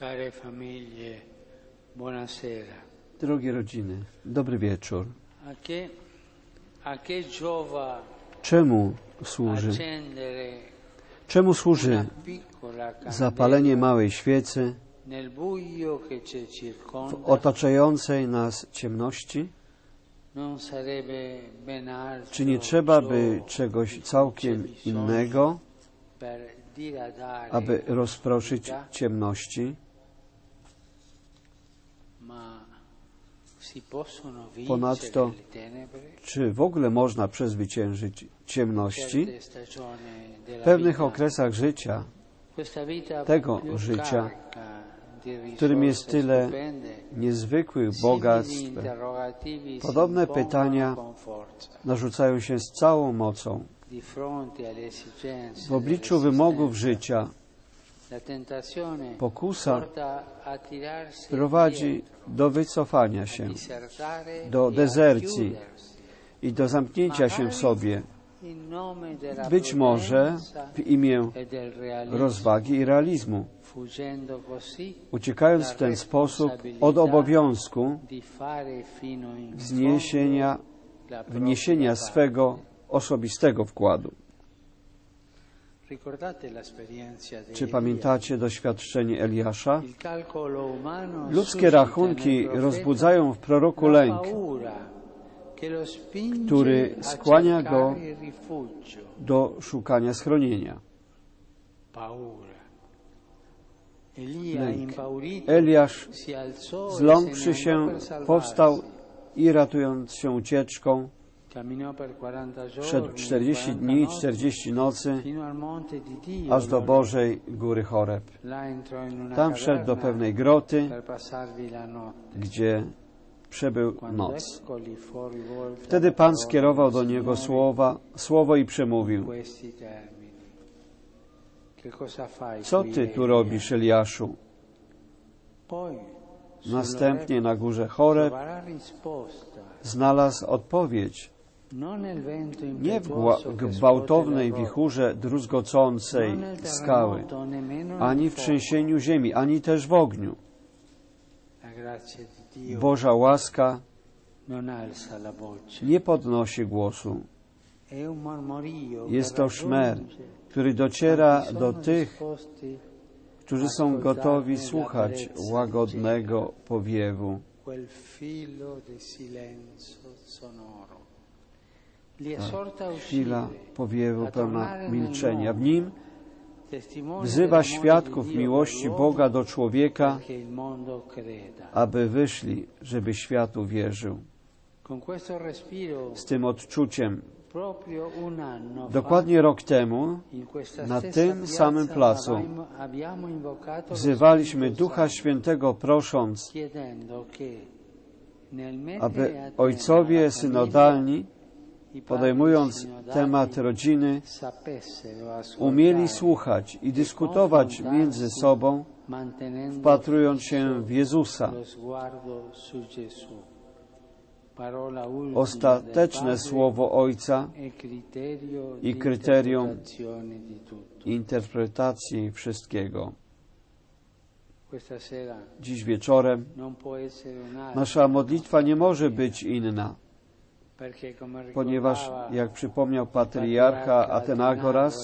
Care famiglie, buonasera. Drogie rodziny, dobry wieczór. A che giova Czemu służy? accendere Czemu służy una piccola zapalenie candela małej świecy nel buio che ci w circonda? otaczającej nas ciemności? Non sarebbe ben altro Czy nie trzeba by ciò czegoś di cui całkiem c'è bisogno innego, per diradare aby rozproszyć l'oscurità? ciemności? Ma si possono vincere Ponadto, le tenebre? czy w ogóle można przezwyciężyć ciemności? Certe stagioni della W pewnych vita, okresach życia, questa vita tego più życia, carica di w którym jest risorse tyle stupende, niezwykłych simili bogactw, interrogativi si podobne impongono pytania con forza. narzucają się z całą mocą. Di fronte alle esigenze W obliczu wymogów dell'esistenza, życia la tentazione pokusa porta a tirarsi prowadzi indietro, do wycofania a się, disertare do e a dezercji chiudersi, i do zamknięcia się w sobie, in nome della być może prudenza w imię e del realismo, rozwagi i realizmu, fuggendo così uciekając w ten sposób od obowiązku di fare fino in wniesienia fondo la propria parte. swego osobistego wkładu. Ricordate l'esperienza di Czy Elia? pamiętacie doświadczenie Eliasza? Il calcolo umano Ludzkie suscita rachunki nel profeta rozbudzają w proroku la lęk, paura che lo spinge który a skłania go cercare rifugio. do szukania schronienia. Paura. Elia, Lęk. impaurito, Eliasz, si alzò e zląkłszy se ne andò się, per salvarsi. powstał i ratując się ucieczką, Camminò per 40 szedł giorni, 40 40 dni, notti, 40 nocy, fino al monte di Dio, aż do Bożej góry Choreb. Là entrò in una Tam wszedł do caverna pewnej groty, per passarvi la notte. gdzie przebył Quando noc. eccoli fuori volta Wtedy la Pan parola skierował del do niego Signore słowo i przemówił: questi termini. Che cosa fai co qui, ty tu Elia? robisz, Eliaszu? Poi Następnie na górze Choreb troverà risposta. znalazł odpowiedź. Non nel vento Nie w impetuoso che gwałtownej scuote la wichurze roccia, druzgocącej non nel skały, terremoto, nemmeno nel ani w fuoco. trzęsieniu ziemi, ani też w ogniu. La grazia di Dio Boża łaska non alza la voce. nie podnosi głosu. È un mormorio Jest che to szmer, raggiunge który dociera quanti do sono tych, disposti którzy są gotowi słuchać łagodnego powiewu, quel filo di silenzio sonoro. Li esorta a chwila uscire, powiewu a pełna tornare nel milczenia. W mondo, nim testimoni wzywa dell'amore świadków di Dio miłości per Boga l'uomo, do człowieka, perché il mondo creda. aby wyszli, żeby świat uwierzył. Con questo respiro, Z tym odczuciem, proprio un anno dokładnie rok temu, fa, in questa na stessa tym samym piazza placu abbiamo invocato lo wzywaliśmy Spirito Ducha Santo, Świętego, prosząc, chiedendo che nel mettere aby a tema ojcowie la synodalni, famiglia, i padri podejmując sinodali temat rodziny, sapessero ascoltare, umieli słuchać i dyskutować między sobą, mantenendo wpatrując się w Jezusa. lo sguardo su Gesù. Parola ultima Ostateczne del słowo Ojca Padre e criterio i di kryterium interpretazione di tutto. interpretacji wszystkiego. Questa sera Dziś wieczorem non può essere un'altra, nasza modlitwa nie może być inna, perché come ponieważ, ricordava jak przypomniał patriarcha Atenagoras,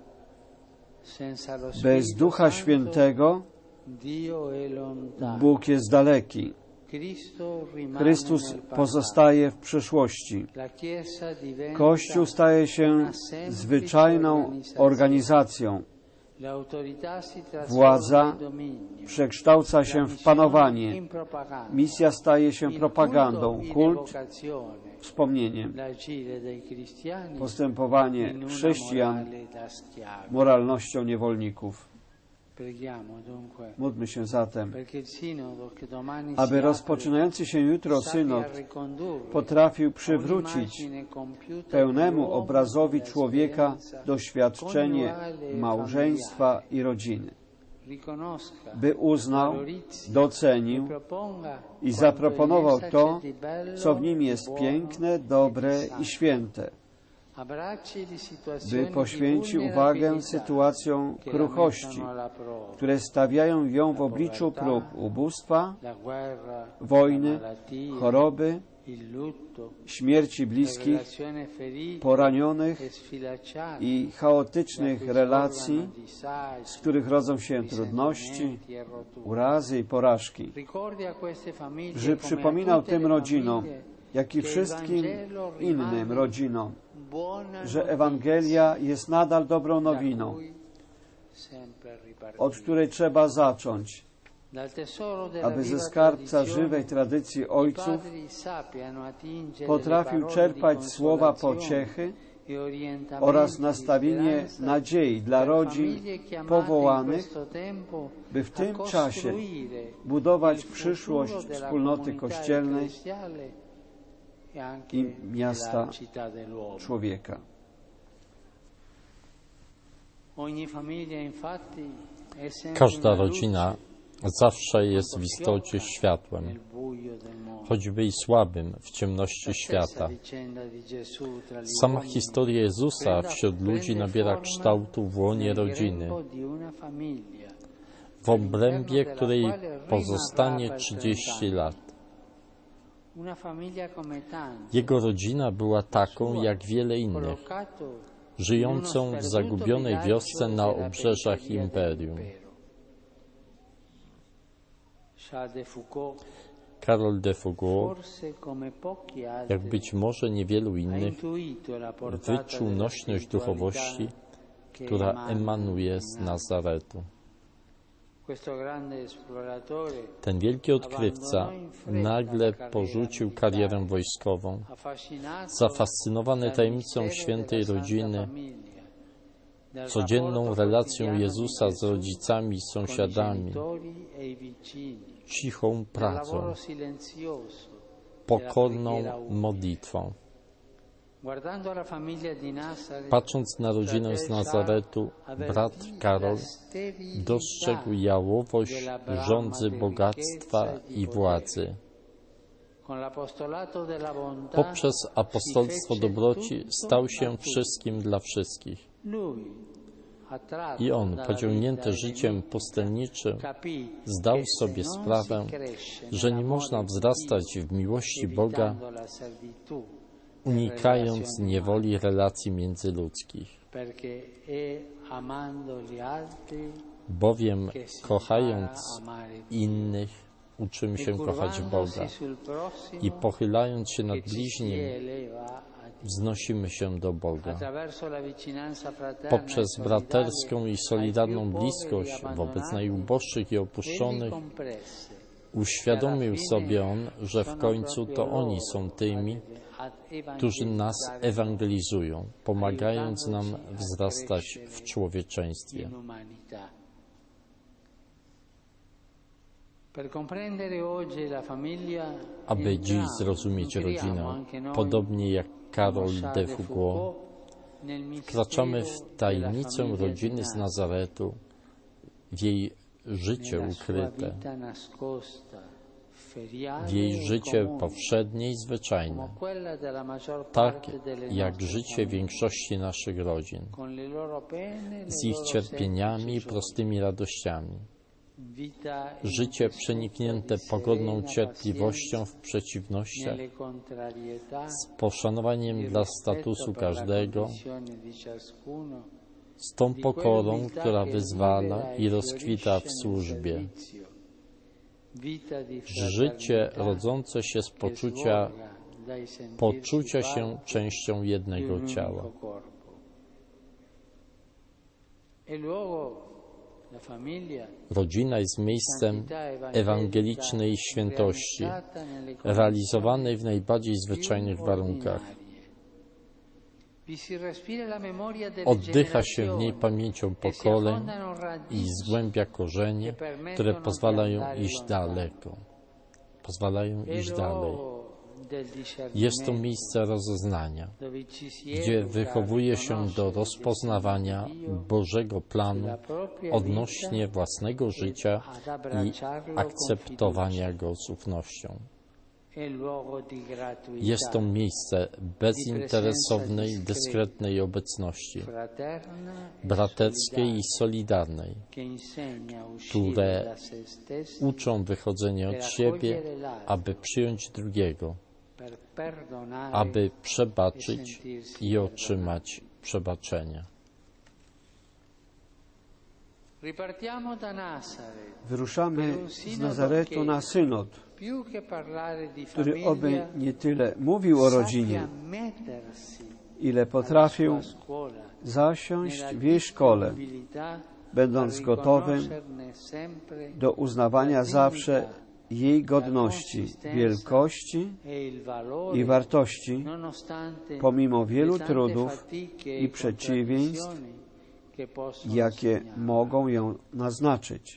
senza lo bez Spirito Ducha Santo, Świętego Dio è lontano. Bóg jest daleki. Cristo rimane Chrystus nel passato. pozostaje w przyszłości. La Chiesa diventa Kościół staje się zwyczajną organizacją. l'autorità si trasforma Władza in dominio. przekształca się w panowanie. In propaganda. Misja staje się Il propagandą, culto in kult evocazione. wspomnieniem. L'agire dei cristiani Postępowanie in una chrześcijan morale da schiavi. moralnością niewolników. Preghiamo dunque Módlmy się zatem, perché il sinodo che domani si aby apre rozpoczynający się jutro synod sappia ricondurre potrafił przywrócić un'immagine compiuta pełnemu dell'uomo, obrazowi della człowieka esperienza doświadczenie coniugale e małżeństwa i rodziny, riconosca, by uznał, valorizzi docenił e proponga i quanto zaproponował in essa to, c'è di bello, co w nim jest buono piękne, e di dobre santo. i święte, by poświęci uwagę sytuacjom kruchości, które stawiają ją w obliczu prób ubóstwa, wojny, choroby, śmierci bliskich, poranionych i chaotycznych relacji, z których rodzą się trudności, urazy i porażki. Że przypominał tym rodzinom, jak i wszystkim innym rodzinom, że Ewangelia jest nadal dobrą nowiną, od której trzeba zacząć, aby ze skarbca żywej tradycji ojców potrafił czerpać słowa pociechy oraz nastawienie nadziei dla rodzin powołanych, by w tym czasie budować przyszłość wspólnoty kościelnej i miasta człowieka. Każda rodzina zawsze jest w istocie światłem, choćby i słabym w ciemności świata. Sama historia Jezusa wśród ludzi nabiera kształtu w łonie rodziny, w obrębie której pozostanie 30 lat. Jego rodzina była taką jak wiele innych, żyjącą w zagubionej wiosce na obrzeżach imperium. Karol de Foucault, jak być może niewielu innych, wyczuł nośność duchowości, która emanuje z Nazaretu. Ten wielki odkrywca nagle porzucił karierę wojskową, zafascynowany tajemnicą świętej rodziny, codzienną relacją Jezusa z rodzicami i sąsiadami, cichą pracą, pokorną modlitwą. Patrząc na rodzinę z Nazaretu, brat Karol dostrzegł jałowość żądzy bogactwa i władzy. Poprzez apostolstwo dobroci stał się wszystkim dla wszystkich. I on, pociągnięty życiem pustelniczym, zdał sobie sprawę, że nie można wzrastać w miłości Boga, unikając niewoli relacji międzyludzkich. Bowiem, kochając innych, uczymy się kochać Boga i pochylając się nad bliźnim, wznosimy się do Boga. Poprzez braterską i solidarną bliskość wobec najuboższych i opuszczonych uświadomił sobie on, że w końcu to oni są tymi, którzy nas ewangelizują, pomagając nam wzrastać w człowieczeństwie. Aby dziś zrozumieć rodzinę, podobnie jak Karol de Foucault, wkraczamy w tajemnicę rodziny z Nazaretu, w jej życie ukryte, w jej życie powszednie i zwyczajne, tak jak życie większości naszych rodzin, z ich cierpieniami i prostymi radościami. Życie przeniknięte pogodną cierpliwością w przeciwnościach, z poszanowaniem dla statusu każdego, z tą pokorą, która wyzwala i rozkwita w służbie. Życie rodzące się z poczucia się częścią jednego ciała. Rodzina jest miejscem ewangelicznej świętości, realizowanej w najbardziej zwyczajnych warunkach. Oddycha się w niej pamięcią pokoleń i zgłębia korzenie, które pozwalają iść daleko. Jest to miejsce rozeznania, gdzie wychowuje się do rozpoznawania Bożego planu odnośnie własnego życia i akceptowania go z ufnością. Jest to miejsce bezinteresownej, dyskretnej obecności, braterskiej i solidarnej, które uczą wychodzenia od siebie, aby przyjąć drugiego, aby przebaczyć i otrzymać przebaczenie. Wyruszamy z Nazaretu na synod, który oby nie tyle mówił o rodzinie, ile potrafił zasiąść w jej szkole, będąc gotowym do uznawania zawsze jej godności, wielkości i wartości, pomimo wielu trudów i przeciwieństw, jakie mogą ją naznaczyć.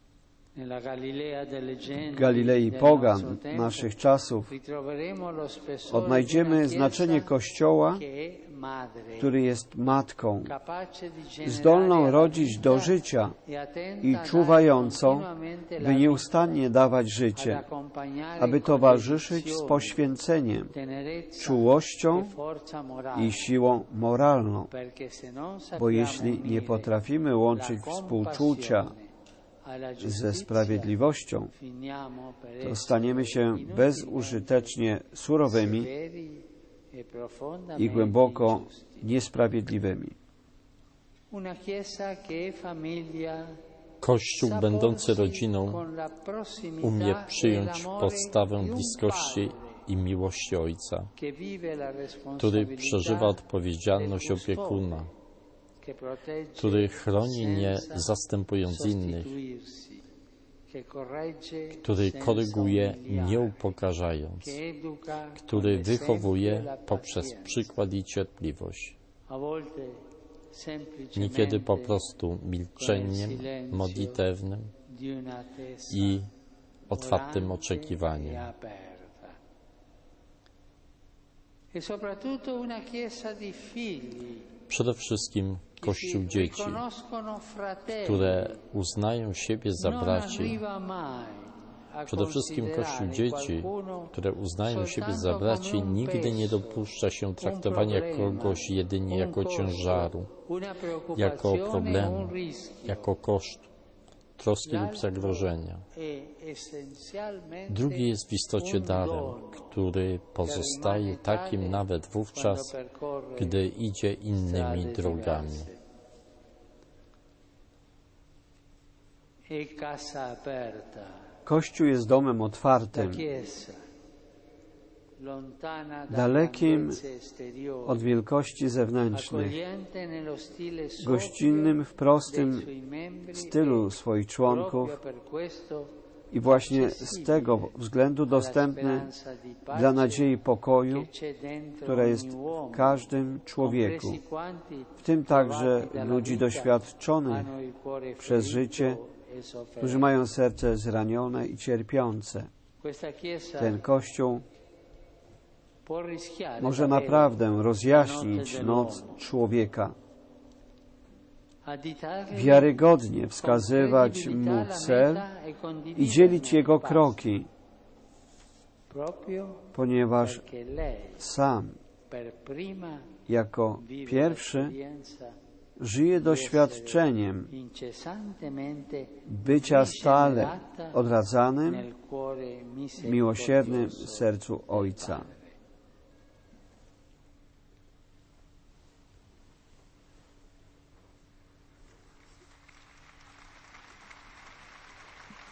W Galilei pogan naszych czasów odnajdziemy znaczenie Kościoła, który jest matką, zdolną rodzić do życia i czuwającą, by nieustannie dawać życie, aby towarzyszyć z poświęceniem, czułością i siłą moralną. Bo jeśli nie potrafimy łączyć współczucia ze sprawiedliwością, to staniemy się bezużytecznie surowymi i głęboko niesprawiedliwymi. Kościół będący rodziną umie przyjąć podstawę bliskości i miłości Ojca, który przeżywa odpowiedzialność opiekuna, który chroni nie zastępując innych, który koryguje nie upokarzając, który wychowuje poprzez przykład i cierpliwość. Niekiedy po prostu milczeniem modlitewnym i otwartym oczekiwaniem. Przede wszystkim Kościół dzieci, które uznają siebie za braci. Przede wszystkim Kościół dzieci, które uznają siebie za braci, nigdy nie dopuszcza się traktowania kogoś jedynie jako ciężaru, jako problemu, jako kosztu, troski lub zagrożenia. Drugi jest w istocie darem, który pozostaje takim nawet wówczas, gdy idzie innymi drogami. Kościół jest domem otwartym, dalekim od wielkości zewnętrznych, gościnnym w prostym stylu swoich członków i właśnie z tego względu dostępny dla nadziei pokoju, która jest w każdym człowieku, w tym także ludzi doświadczonych przez życie, którzy mają serce zranione i cierpiące. Ten Kościół może naprawdę rozjaśnić noc człowieka, wiarygodnie wskazywać mu cel i dzielić jego kroki, ponieważ sam jako pierwszy żyje doświadczeniem bycia stale odradzanym, miłosiernym sercu Ojca.